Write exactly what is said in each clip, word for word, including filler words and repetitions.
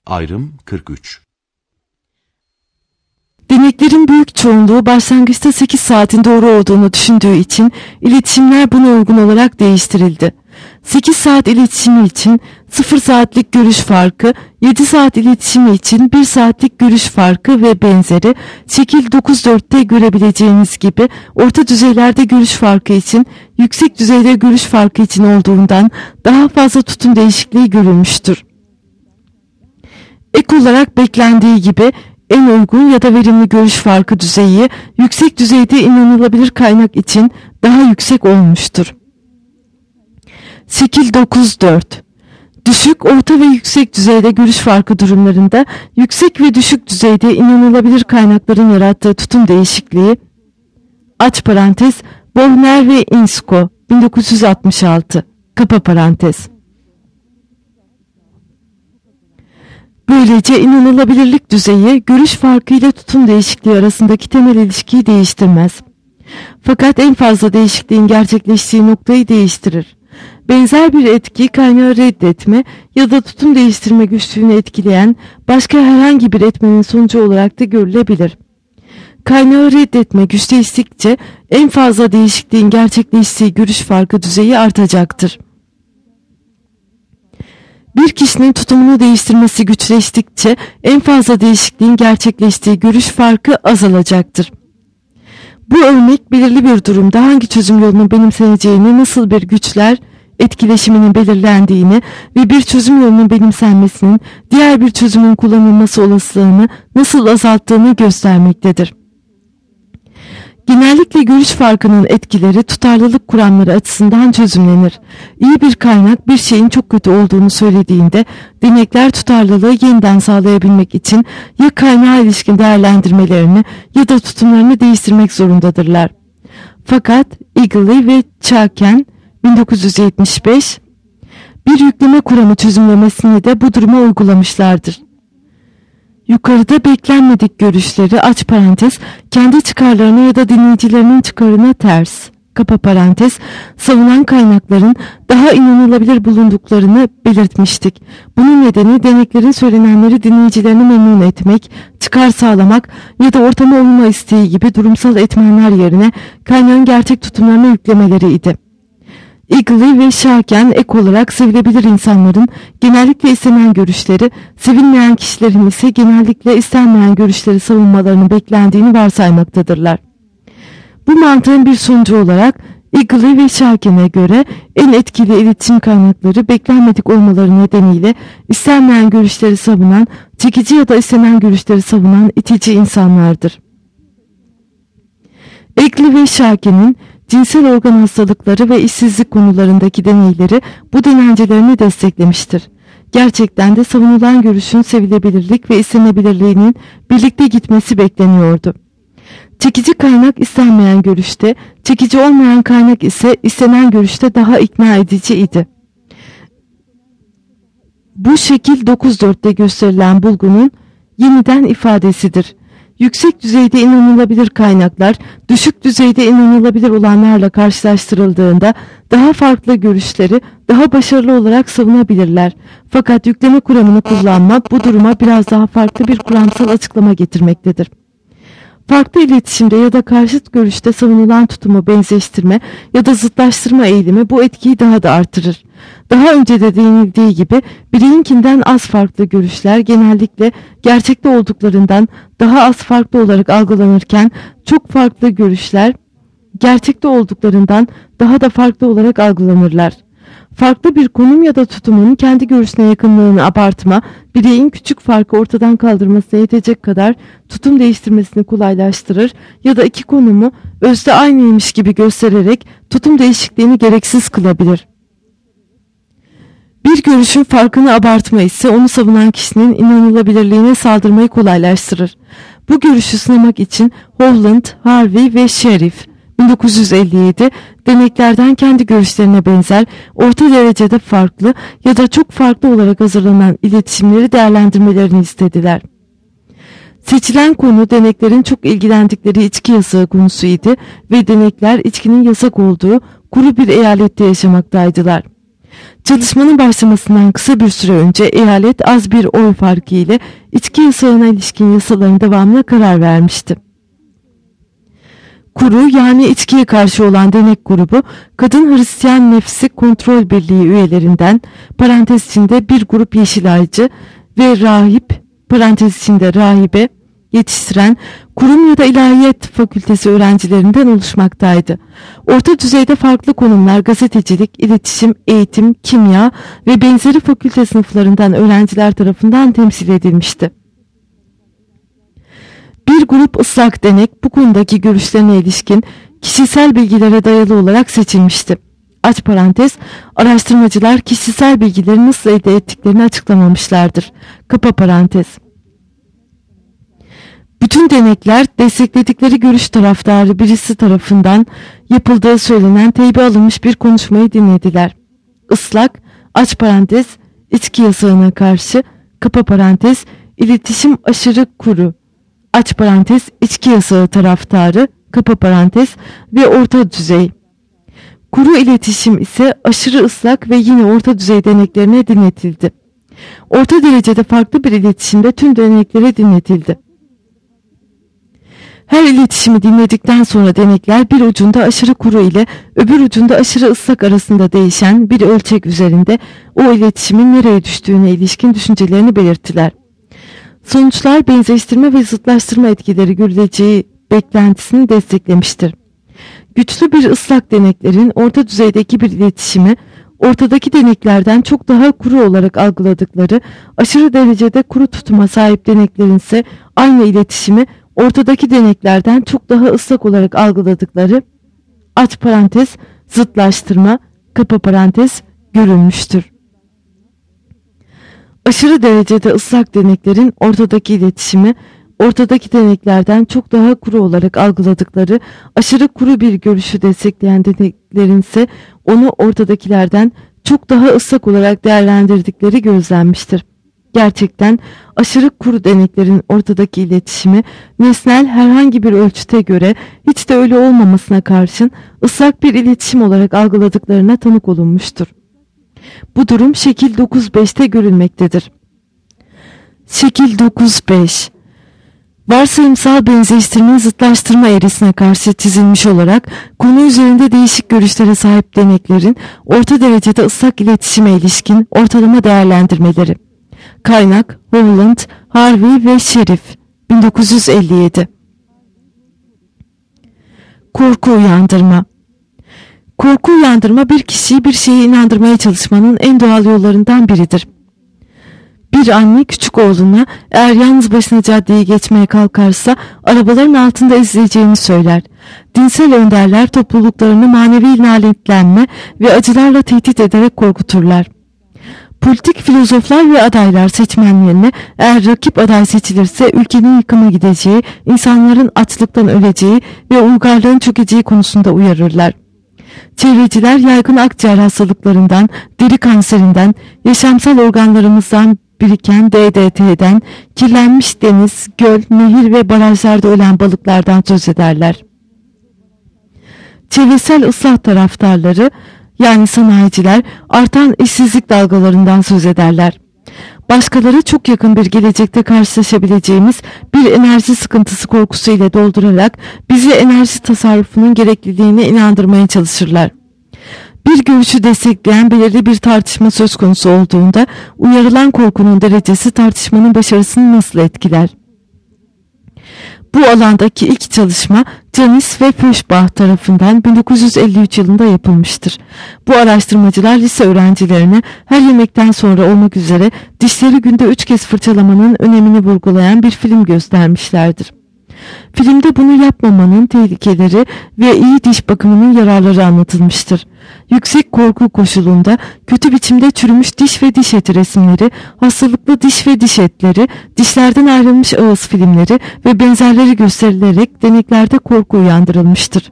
Ayrım kırk üç. Deneklerin büyük çoğunluğu başlangıçta sekiz saatin doğru olduğunu düşündüğü için iletişimler buna uygun olarak değiştirildi. sekiz saat iletişimi için sıfır saatlik görüş farkı, yedi saat iletişimi için bir saatlik görüş farkı ve benzeri şekil dokuz dörtte görebileceğiniz gibi orta düzeylerde görüş farkı için yüksek düzeyde görüş farkı için olduğundan daha fazla tutum değişikliği görülmüştür. Ek olarak beklendiği gibi en uygun ya da verimli görüş farkı düzeyi yüksek düzeyde inanılabilir kaynak için daha yüksek olmuştur. Şekil dokuz dört. Düşük, orta ve yüksek düzeyde görüş farkı durumlarında yüksek ve düşük düzeyde inanılabilir kaynakların yarattığı tutum değişikliği aç parantez Bohner ve Insko bin dokuz yüz altmış altı kapa parantez. Böylece inanılabilirlik düzeyi görüş farkı ile tutum değişikliği arasındaki temel ilişkiyi değiştirmez. Fakat en fazla değişikliğin gerçekleştiği noktayı değiştirir. Benzer bir etki kaynağı reddetme ya da tutum değiştirme güçlüğünü etkileyen başka herhangi bir etmenin sonucu olarak da görülebilir. Kaynağı reddetme güçleştikçe en fazla değişikliğin gerçekleştiği görüş farkı düzeyi artacaktır. Bir kişinin tutumunu değiştirmesi güçleştikçe en fazla değişikliğin gerçekleştiği görüş farkı azalacaktır. Bu örnek belirli bir durumda hangi çözüm yolunun benimseneceğini, nasıl bir güçler etkileşiminin belirlendiğini ve bir çözüm yolunun benimsenmesinin diğer bir çözümün kullanılması olasılığını nasıl azalttığını göstermektedir. Genellikle görüş farkının etkileri tutarlılık kuramları açısından çözümlenir. İyi bir kaynak bir şeyin çok kötü olduğunu söylediğinde denekler tutarlılığı yeniden sağlayabilmek için ya kaynağa ilişkin değerlendirmelerini ya da tutumlarını değiştirmek zorundadırlar. Fakat Eagley ve Chaikin bin dokuz yüz yetmiş beş bir yükleme kuramı çözümlemesini de bu duruma uygulamışlardır. Yukarıda beklenmedik görüşleri aç parantez kendi çıkarlarına ya da dinleyicilerinin çıkarına ters kapa parantez savunan kaynakların daha inanılabilir bulunduklarını belirtmiştik. Bunun nedeni deneklerin söylenenleri dinleyicilerini memnun etmek, çıkar sağlamak ya da ortama uyma isteği gibi durumsal etmenler yerine kaynağın gerçek tutumlarına yüklemeleriydi. Eagley ve Chaikin ek olarak sevilebilir insanların genellikle istenen görüşleri, sevilmeyen kişilerin ise genellikle istenmeyen görüşleri savunmalarının beklendiğini varsaymaktadırlar. Bu mantığın bir sonucu olarak Eagley ve Chaikin'e göre en etkili iletişim kaynakları beklenmedik olmaları nedeniyle istenmeyen görüşleri savunan, çekici ya da istenen görüşleri savunan itici insanlardır. Eagley ve Chaikin'in cinsel organ hastalıkları ve işsizlik konularındaki deneyleri bu denencelerini desteklemiştir. Gerçekten de savunulan görüşün sevilebilirlik ve istenebilirliğinin birlikte gitmesi bekleniyordu. Çekici kaynak istenmeyen görüşte, çekici olmayan kaynak ise istenen görüşte daha ikna edici idi. Bu şekil dokuz dörtte gösterilen bulgunun yeniden ifadesidir. Yüksek düzeyde inanılabilir kaynaklar, düşük düzeyde inanılabilir olanlarla karşılaştırıldığında daha farklı görüşleri daha başarılı olarak savunabilirler. Fakat yükleme kuramını kullanmak bu duruma biraz daha farklı bir kuramsal açıklama getirmektedir. Farklı iletişimde ya da karşıt görüşte savunulan tutumu benzeştirme ya da zıtlaştırma eğilimi bu etkiyi daha da artırır. Daha önce de değinildiği gibi bireyinkinden az farklı görüşler genellikle gerçekte olduklarından daha az farklı olarak algılanırken çok farklı görüşler gerçekte olduklarından daha da farklı olarak algılanırlar. Farklı bir konum ya da tutumun kendi görüşüne yakınlığını abartma, bireyin küçük farkı ortadan kaldırmasına yetecek kadar tutum değiştirmesini kolaylaştırır ya da iki konumu özde aynıymış gibi göstererek tutum değişikliğini gereksiz kılabilir. Bir görüşün farkını abartma ise onu savunan kişinin inanılabilirliğine saldırmayı kolaylaştırır. Bu görüşü sınamak için Holland, Harvey ve Sheriff bin dokuz yüz elli yedi deneklerden kendi görüşlerine benzer, orta derecede farklı ya da çok farklı olarak hazırlanan iletişimleri değerlendirmelerini istediler. Seçilen konu deneklerin çok ilgilendikleri içki yasağı konusuydu ve denekler içkinin yasak olduğu kuru bir eyalette yaşamaktaydılar. Çalışmanın başlamasından kısa bir süre önce eyalet az bir oy farkı ile içki yasağına ilişkin yasaların devamına karar vermişti. Kuru yani içkiye karşı olan denek grubu Kadın Hristiyan Nefsi Kontrol Birliği üyelerinden parantez içinde bir grup Yeşilaycı ve rahip parantez içinde rahibe yetiştiren kurum ya da ilahiyat fakültesi öğrencilerinden oluşmaktaydı. Orta düzeyde farklı konumlar gazetecilik, iletişim, eğitim, kimya ve benzeri fakülte sınıflarından öğrenciler tarafından temsil edilmişti. Bir grup ıslak denek bu konudaki görüşlerine ilişkin kişisel bilgilere dayalı olarak seçilmişti. Aç parantez, araştırmacılar kişisel bilgileri nasıl elde ettiklerini açıklamamışlardır. Kapa parantez. Bütün denekler destekledikleri görüş taraftarı birisi tarafından yapıldığı söylenen teybe alınmış bir konuşmayı dinlediler. Islak, aç parantez, içki yasağına karşı, kapa parantez, iletişim aşırı kuru, aç parantez, içki yasağı taraftarı, kapa parantez ve orta düzey. Kuru iletişim ise aşırı ıslak ve yine orta düzey deneklerine dinletildi. Orta derecede farklı bir iletişimde tüm deneklere dinletildi. Her iletişimi dinledikten sonra denekler bir ucunda aşırı kuru ile öbür ucunda aşırı ıslak arasında değişen bir ölçek üzerinde o iletişimin nereye düştüğüne ilişkin düşüncelerini belirttiler. Sonuçlar benzeştirme ve zıtlaştırma etkileri görüleceği beklentisini desteklemiştir. Güçlü bir ıslak deneklerin orta düzeydeki bir iletişimi ortadaki deneklerden çok daha kuru olarak algıladıkları, aşırı derecede kuru tutuma sahip deneklerin ise aynı iletişimi ortadaki deneklerden çok daha ıslak olarak algıladıkları aç parantez zıtlaştırma kapa parantez görülmüştür. Aşırı derecede ıslak deneklerin ortadaki iletişimi ortadaki deneklerden çok daha kuru olarak algıladıkları, aşırı kuru bir görüşü destekleyen deneklerin ise onu ortadakilerden çok daha ıslak olarak değerlendirdikleri gözlenmiştir. Gerçekten aşırı kuru deneklerin ortadaki iletişimi nesnel herhangi bir ölçüte göre hiç de öyle olmamasına karşın ıslak bir iletişim olarak algıladıklarına tanık olunmuştur. Bu durum şekil dokuz beşte görülmektedir. Şekil dokuz beş varsayımsal benzeştirme zıtlaştırma eğrisine karşı çizilmiş olarak konu üzerinde değişik görüşlere sahip deneklerin orta derecede ıslak iletişime ilişkin ortalama değerlendirmeleri. Kaynak Holland, Harvey ve Şerif bin dokuz yüz elli yedi. Korku uyandırma. Korku uyandırma bir kişiyi bir şeye inandırmaya çalışmanın en doğal yollarından biridir. Bir anne küçük oğluna eğer yalnız başına caddeyi geçmeye kalkarsa arabaların altında ezileceğini söyler. Dinsel önderler topluluklarını manevi lanetlenme ve acılarla tehdit ederek korkuturlar. Politik filozoflar ve adaylar seçmenlerine eğer rakip aday seçilirse ülkenin yıkıma gideceği, insanların açlıktan öleceği ve uygarlığın çökeceği konusunda uyarırlar. Çevreciler yaygın akciğer hastalıklarından, deri kanserinden, yaşamsal organlarımızdan biriken D D T'den, kirlenmiş deniz, göl, nehir ve barajlarda ölen balıklardan söz ederler. Çevresel ıslah taraftarları, yani sanayiciler artan işsizlik dalgalarından söz ederler. Başkaları çok yakın bir gelecekte karşılaşabileceğimiz bir enerji sıkıntısı korkusu ile doldurarak bizi enerji tasarrufunun gerekliliğine inandırmaya çalışırlar. Bir görüşü destekleyen belirli bir tartışma söz konusu olduğunda uyarılan korkunun derecesi tartışmanın başarısını nasıl etkiler? Bu alandaki ilk çalışma Janis ve Feuerbach tarafından bin dokuz yüz elli üç yılında yapılmıştır. Bu araştırmacılar lise öğrencilerine her yemekten sonra olmak üzere dişleri günde üç kez fırçalamanın önemini vurgulayan bir film göstermişlerdir. Filmde bunu yapmamanın tehlikeleri ve iyi diş bakımının yararları anlatılmıştır. Yüksek korku koşulunda kötü biçimde çürümüş diş ve diş eti resimleri, hastalıklı diş ve diş etleri, dişlerden ayrılmış ağız filmleri ve benzerleri gösterilerek deneklerde korku uyandırılmıştır.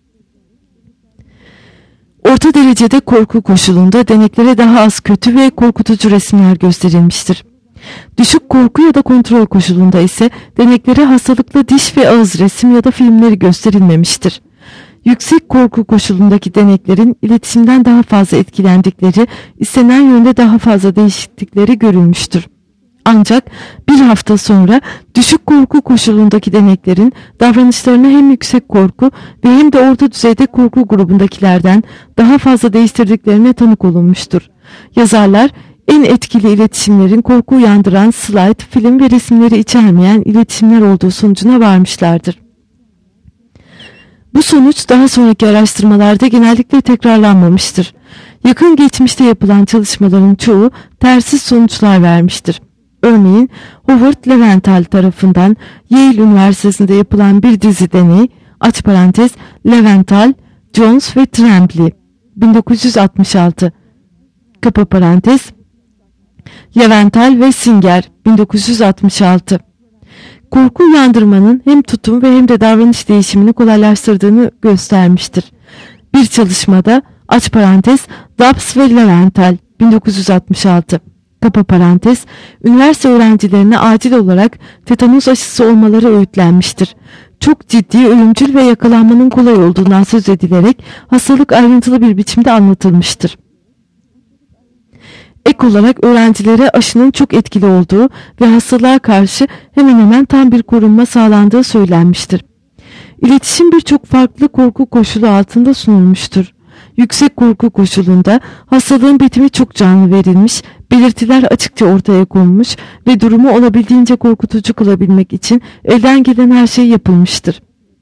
Orta derecede korku koşulunda deneklere daha az kötü ve korkutucu resimler gösterilmiştir. Düşük korku ya da kontrol koşulunda ise deneklere hastalıklı diş ve ağız resim ya da filmleri gösterilmemiştir. Yüksek korku koşulundaki deneklerin iletişimden daha fazla etkilendikleri, istenen yönde daha fazla değişiklikleri görülmüştür. Ancak bir hafta sonra düşük korku koşulundaki deneklerin davranışlarını hem yüksek korku ve hem de orta düzeyde korku grubundakilerden daha fazla değiştirdiklerine tanık olunmuştur. Yazarlar, en etkili iletişimlerin korku uyandıran slide, film ve resimleri içermeyen iletişimler olduğu sonucuna varmışlardır. Bu sonuç daha sonraki araştırmalarda genellikle tekrarlanmamıştır. Yakın geçmişte yapılan çalışmaların çoğu tersiz sonuçlar vermiştir. Örneğin Howard Leventhal tarafından Yale Üniversitesi'nde yapılan bir dizi deney, aç parantez Leventhal, Jones ve Tremblay, bin dokuz yüz altmış altı, kapa parantez Leventhal ve Singer, bin dokuz yüz altmış altı. Korku uyandırmanın hem tutum ve hem de davranış değişimini kolaylaştırdığını göstermiştir. Bir çalışmada aç parantez Dobbs ve Leventhal, bin dokuz yüz altmış altı, kapa parantez üniversite öğrencilerine acil olarak tetanos aşısı olmaları öğütlenmiştir. Çok ciddi, ölümcül ve yakalanmanın kolay olduğundan söz edilerek hastalık ayrıntılı bir biçimde anlatılmıştır. Ek olarak öğrencilere aşının çok etkili olduğu ve hastalığa karşı hemen hemen tam bir korunma sağlandığı söylenmiştir. İletişim birçok farklı korku koşulu altında sunulmuştur. Yüksek korku koşulunda hastalığın bitimi çok canlı verilmiş, belirtiler açıkça ortaya konmuş ve durumu olabildiğince korkutucu kılabilmek için elden gelen her şey yapılmıştır.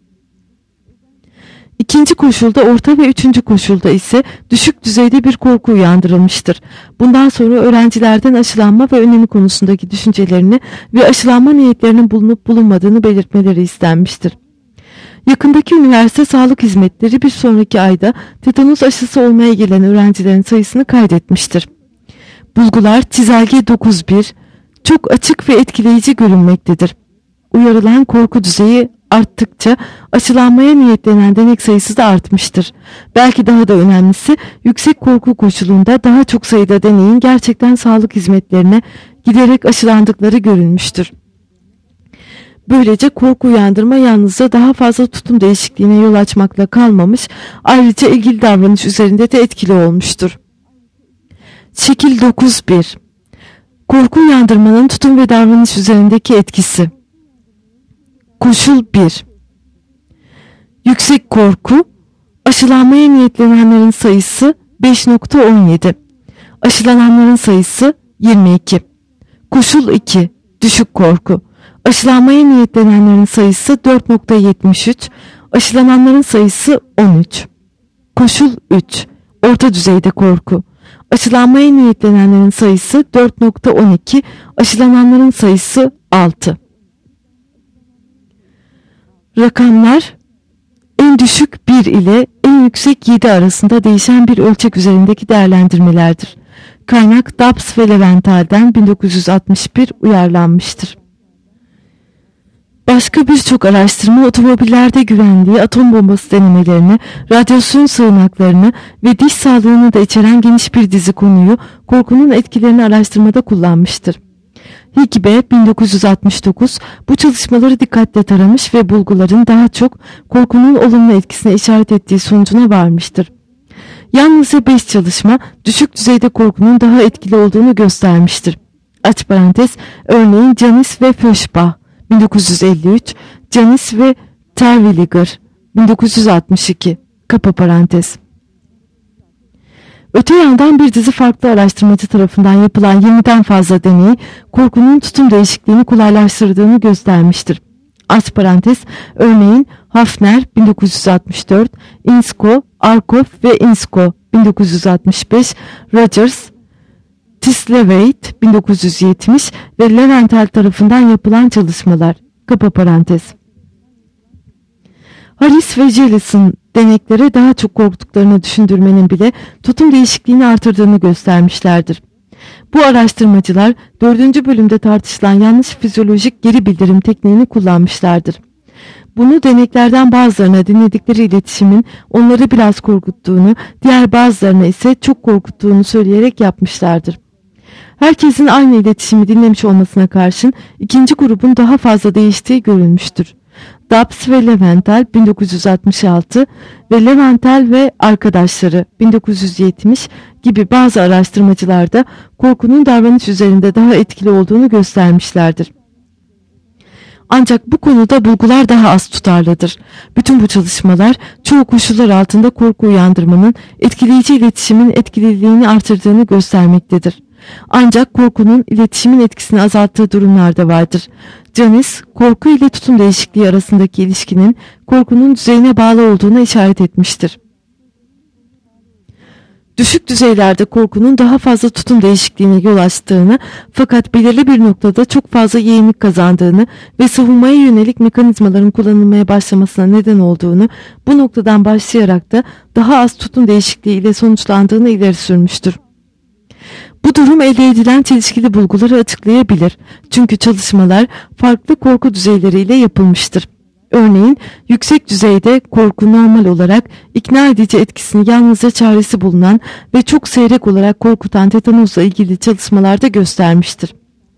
İkinci koşulda, orta ve üçüncü koşulda ise düşük düzeyde bir korku uyandırılmıştır. Bundan sonra öğrencilerden aşılanma ve önemi konusundaki düşüncelerini ve aşılanma niyetlerinin bulunup bulunmadığını belirtmeleri istenmiştir. Yakındaki üniversite sağlık hizmetleri bir sonraki ayda tetanos aşısı olmaya gelen öğrencilerin sayısını kaydetmiştir. Bulgular çizelge dokuz bir çok açık ve etkileyici görünmektedir. Uyarılan korku düzeyi arttıkça aşılanmaya niyetlenen denek sayısı da artmıştır. Belki daha da önemlisi, yüksek korku koşulunda daha çok sayıda deneyin gerçekten sağlık hizmetlerine giderek aşılandıkları görülmüştür. Böylece korku uyandırma yalnızca daha fazla tutum değişikliğine yol açmakla kalmamış, ayrıca ilgili davranış üzerinde de etkili olmuştur. Şekil dokuz bir Korku uyandırmanın tutum ve davranış üzerindeki etkisi. Koşul bir Yüksek korku, aşılanmaya niyetlenenlerin sayısı beş nokta on yedi, aşılananların sayısı yirmi iki. Koşul iki Düşük korku, aşılanmaya niyetlenenlerin sayısı dört nokta yetmiş üç, aşılananların sayısı on üç. Koşul üç Orta düzeyde korku, aşılanmaya niyetlenenlerin sayısı dört nokta on iki, aşılananların sayısı altı. Rakamlar en düşük bir ile en yüksek yedi arasında değişen bir ölçek üzerindeki değerlendirmelerdir. Kaynak Dobbs ve Leventhal'den bin dokuz yüz altmış bir uyarlanmıştır. Başka birçok araştırma otomobillerde güvenliği, atom bombası denemelerini, radyasyon sığınaklarını ve diş sağlığını da içeren geniş bir dizi konuyu korkunun etkilerini araştırmada kullanmıştır. Higbe bin dokuz yüz altmış dokuz bu çalışmaları dikkatle taramış ve bulguların daha çok korkunun olumlu etkisine işaret ettiği sonucuna varmıştır. Yalnızca beş çalışma düşük düzeyde korkunun daha etkili olduğunu göstermiştir. Aç parantez, örneğin Janis ve Feuerbach bin dokuz yüz elli üç, Janis ve Terwilliger bin dokuz yüz altmış iki, kapa parantez. Öte yandan bir dizi farklı araştırmacı tarafından yapılan yirmiden fazla deney korkunun tutum değişikliğini kolaylaştırdığını göstermiştir. Aç parantez, örneğin Hafner bin dokuz yüz altmış dört, Insko, Arkoff ve Insko bin dokuz yüz altmış beş, Rogers, Tislevate bin dokuz yüz yetmiş ve Leventhal tarafından yapılan çalışmalar. Kapa parantez. Harris ve Jellison deneklere daha çok korktuklarını düşündürmenin bile tutum değişikliğini artırdığını göstermişlerdir. Bu araştırmacılar dördüncü bölümde tartışılan yanlış fizyolojik geri bildirim tekniğini kullanmışlardır. Bunu deneklerden bazılarına dinledikleri iletişimin onları biraz korkuttuğunu, diğer bazılarına ise çok korkuttuğunu söyleyerek yapmışlardır. Herkesin aynı iletişimi dinlemiş olmasına karşın ikinci grubun daha fazla değiştiği görülmüştür. Dobbs ve Leventhal bin dokuz yüz altmış altı ve Leventhal ve arkadaşları bin dokuz yüz yetmiş gibi bazı araştırmacılar da korkunun davranış üzerinde daha etkili olduğunu göstermişlerdir. Ancak bu konuda bulgular daha az tutarlıdır. Bütün bu çalışmalar çoğu koşullar altında korku uyandırmanın etkileyici iletişimin etkililiğini artırdığını göstermektedir. Ancak korkunun iletişimin etkisini azalttığı durumlar da vardır. Janis, korku ile tutum değişikliği arasındaki ilişkinin korkunun düzeyine bağlı olduğuna işaret etmiştir. Düşük düzeylerde korkunun daha fazla tutum değişikliğine yol açtığını fakat belirli bir noktada çok fazla yeğenlik kazandığını ve savunmaya yönelik mekanizmaların kullanılmaya başlamasına neden olduğunu, bu noktadan başlayarak da daha az tutum değişikliği ile sonuçlandığını ileri sürmüştür. Bu durum elde edilen çelişkili bulguları açıklayabilir. Çünkü çalışmalar farklı korku düzeyleriyle yapılmıştır. Örneğin yüksek düzeyde korku normal olarak ikna edici etkisini yalnızca çaresi bulunan ve çok seyrek olarak korkutan tetanusla ilgili çalışmalarda göstermiştir.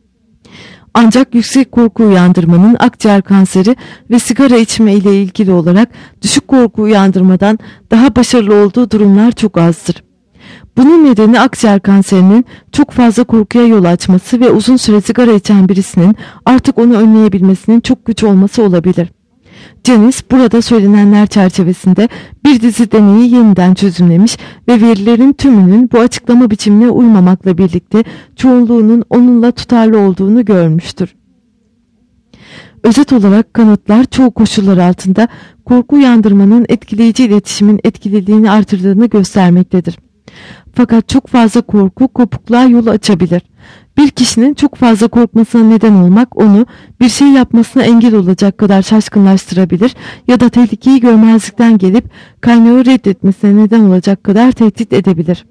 Ancak yüksek korku uyandırmanın akciğer kanseri ve sigara içme ile ilgili olarak düşük korku uyandırmadan daha başarılı olduğu durumlar çok azdır. Bunun nedeni akciğer kanserinin çok fazla korkuya yol açması ve uzun süre sigara içen birisinin artık onu önleyebilmesinin çok güç olması olabilir. Janis burada söylenenler çerçevesinde bir dizi deneyi yeniden çözümlemiş ve verilerin tümünün bu açıklama biçimine uymamakla birlikte çoğunluğunun onunla tutarlı olduğunu görmüştür. Özet olarak kanıtlar çoğu koşullar altında korku uyandırmanın etkileyici iletişimin etkililiğini artırdığını göstermektedir. Fakat çok fazla korku kopukluğa yol açabilir. Bir kişinin çok fazla korkmasına neden olmak onu bir şey yapmasına engel olacak kadar şaşkınlaştırabilir ya da tehlikeyi görmezlikten gelip kaynağı reddetmesine neden olacak kadar tehdit edebilir.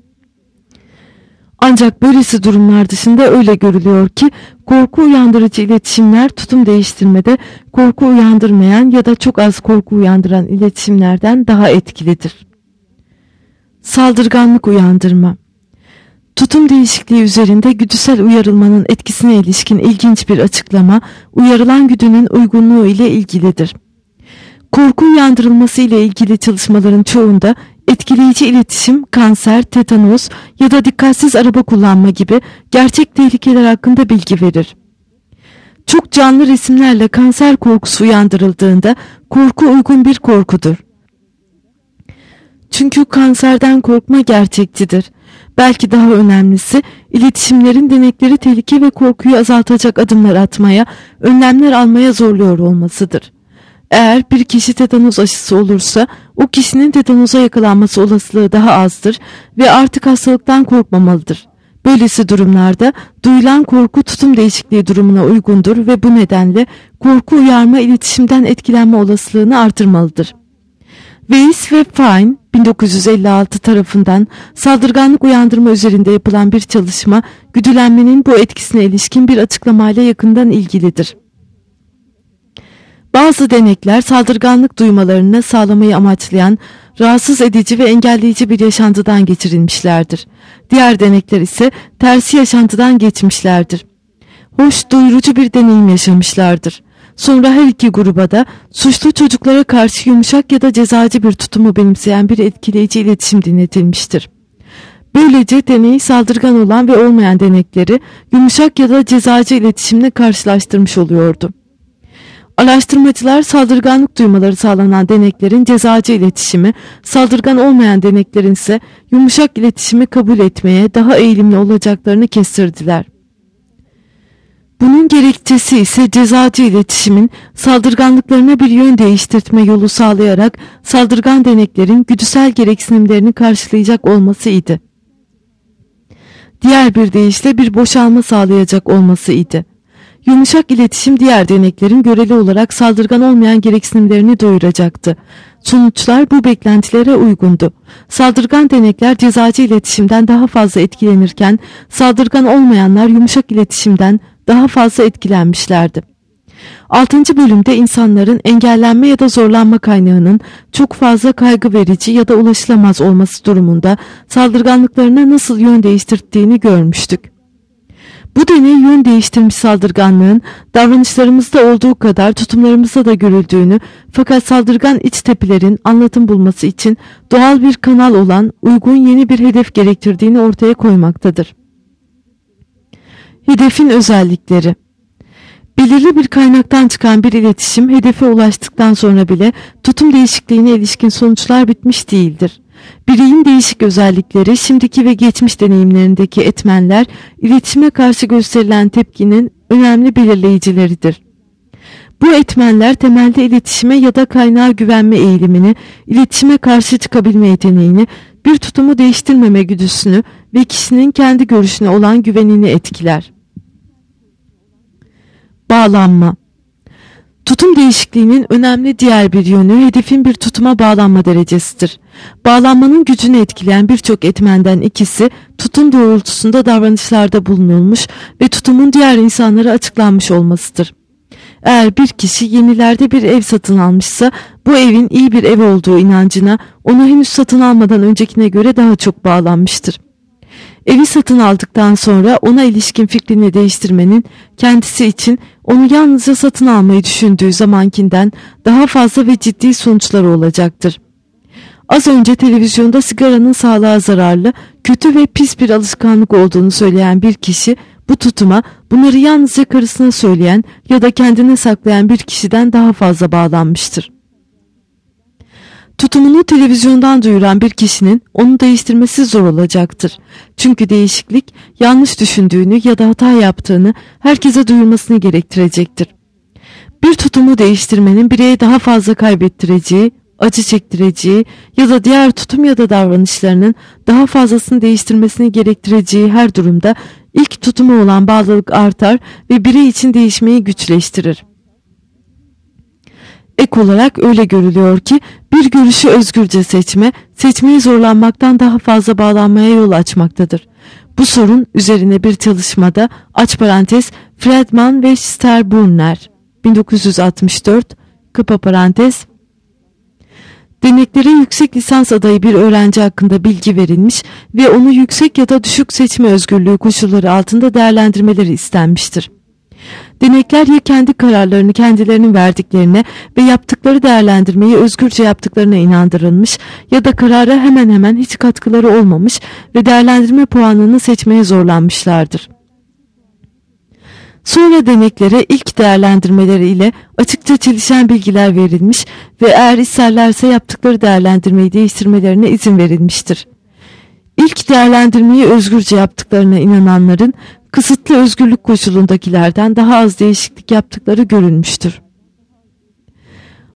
Ancak böylesi durumlar dışında öyle görülüyor ki korku uyandırıcı iletişimler tutum değiştirmede korku uyandırmayan ya da çok az korku uyandıran iletişimlerden daha etkilidir. Saldırganlık uyandırma. Tutum değişikliği üzerinde güdüsel uyarılmanın etkisine ilişkin ilginç bir açıklama, uyarılan güdünün uygunluğu ile ilgilidir. Korku uyandırılması ile ilgili çalışmaların çoğunda etkileyici iletişim, kanser, tetanus ya da dikkatsiz araba kullanma gibi gerçek tehlikeler hakkında bilgi verir. Çok canlı resimlerle kanser korkusu uyandırıldığında korku uygun bir korkudur. Çünkü kanserden korkma gerçekçidir. Belki daha önemlisi, iletişimlerin denekleri tehlike ve korkuyu azaltacak adımlar atmaya, önlemler almaya zorluyor olmasıdır. Eğer bir kişi tetanus aşısı olursa, o kişinin tetanusa yakalanması olasılığı daha azdır ve artık hastalıktan korkmamalıdır. Böylesi durumlarda duyulan korku tutum değişikliği durumuna uygundur ve bu nedenle korku uyarma iletişimden etkilenme olasılığını artırmalıdır. Weiss ve Fine bin dokuz yüz elli altı tarafından saldırganlık uyandırma üzerinde yapılan bir çalışma, güdülenmenin bu etkisine ilişkin bir açıklamayla yakından ilgilidir. Bazı denekler saldırganlık duymalarını sağlamayı amaçlayan rahatsız edici ve engelleyici bir yaşantıdan geçirilmişlerdir. Diğer denekler ise tersi yaşantıdan geçmişlerdir. Hoş, doyurucu bir deneyim yaşamışlardır. Sonra her iki gruba da suçlu çocuklara karşı yumuşak ya da cezacı bir tutumu benimseyen bir etkileyici iletişim dinletilmiştir. Böylece deney saldırgan olan ve olmayan denekleri yumuşak ya da cezacı iletişimle karşılaştırmış oluyordu. Araştırmacılar saldırganlık duymaları sağlanan deneklerin cezacı iletişimi, saldırgan olmayan deneklerin ise yumuşak iletişimi kabul etmeye daha eğilimli olacaklarını kestirdiler. Bunun gerekçesi ise cezacı iletişimin saldırganlıklarına bir yön değiştirme yolu sağlayarak saldırgan deneklerin güdüsel gereksinimlerini karşılayacak olmasıydı. Diğer bir deyişle bir boşalma sağlayacak olmasıydı. Yumuşak iletişim diğer deneklerin göreli olarak saldırgan olmayan gereksinimlerini doyuracaktı. Sonuçlar bu beklentilere uygundu. Saldırgan denekler cezacı iletişimden daha fazla etkilenirken saldırgan olmayanlar yumuşak iletişimden daha fazla etkilenmişlerdi. altıncı bölümde insanların engellenme ya da zorlanma kaynağının çok fazla kaygı verici ya da ulaşılamaz olması durumunda saldırganlıklarına nasıl yön değiştirdiğini görmüştük. Bu deney yön değiştirmiş saldırganlığın davranışlarımızda olduğu kadar tutumlarımızda da görüldüğünü, fakat saldırgan iç tepilerin anlatım bulması için doğal bir kanal olan uygun yeni bir hedef gerektirdiğini ortaya koymaktadır. Hedefin özellikleri. Belirli bir kaynaktan çıkan bir iletişim hedefe ulaştıktan sonra bile tutum değişikliğine ilişkin sonuçlar bitmiş değildir. Bireyin değişik özellikleri, şimdiki ve geçmiş deneyimlerindeki etmenler, iletişime karşı gösterilen tepkinin önemli belirleyicileridir. Bu etmenler temelde iletişime ya da kaynağa güvenme eğilimini, iletişime karşı çıkabilme yeteneğini, bir tutumu değiştirmeme güdüsünü ve kişinin kendi görüşüne olan güvenini etkiler. Bağlanma. Tutum değişikliğinin önemli diğer bir yönü hedefin bir tutuma bağlanma derecesidir. Bağlanmanın gücünü etkileyen birçok etmenden ikisi tutum doğrultusunda davranışlarda bulunulmuş ve tutumun diğer insanlara açıklanmış olmasıdır. Eğer bir kişi yenilerde bir ev satın almışsa bu evin iyi bir ev olduğu inancına onu henüz satın almadan öncekine göre daha çok bağlanmıştır. Evi satın aldıktan sonra ona ilişkin fikrini değiştirmenin kendisi için onu yalnızca satın almayı düşündüğü zamankinden daha fazla ve ciddi sonuçları olacaktır. Az önce televizyonda sigaranın sağlığa zararlı, kötü ve pis bir alışkanlık olduğunu söyleyen bir kişi bu tutuma bunları yalnızca karısına söyleyen ya da kendine saklayan bir kişiden daha fazla bağlanmıştır. Tutumunu televizyondan duyuran bir kişinin onu değiştirmesi zor olacaktır. Çünkü değişiklik yanlış düşündüğünü ya da hata yaptığını herkese duyurmasını gerektirecektir. Bir tutumu değiştirmenin bireye daha fazla kaybettireceği, acı çektireceği ya da diğer tutum ya da davranışlarının daha fazlasını değiştirmesini gerektireceği her durumda ilk tutuma olan bağlılık artar ve birey için değişmeyi güçleştirir. Ek olarak öyle görülüyor ki bir görüşü özgürce seçme, seçmeyi zorlanmaktan daha fazla bağlanmaya yol açmaktadır. Bu sorun üzerine bir çalışmada aç parantez Friedman ve Sternbrunner bin dokuz yüz altmış dört kapa parantez deneklere yüksek lisans adayı bir öğrenci hakkında bilgi verilmiş ve onu yüksek ya da düşük seçme özgürlüğü koşulları altında değerlendirmeleri istenmiştir. Denekler ya kendi kararlarını kendilerinin verdiklerine ve yaptıkları değerlendirmeyi özgürce yaptıklarına inandırılmış ya da karara hemen hemen hiç katkıları olmamış ve değerlendirme puanını seçmeye zorlanmışlardır. Sonra deneklere ilk değerlendirmeleri ile açıkça çelişen bilgiler verilmiş ve eğer isterlerse yaptıkları değerlendirmeyi değiştirmelerine izin verilmiştir. İlk değerlendirmeyi özgürce yaptıklarına inananların kısıtlı özgürlük koşulundakilerden daha az değişiklik yaptıkları görülmüştür.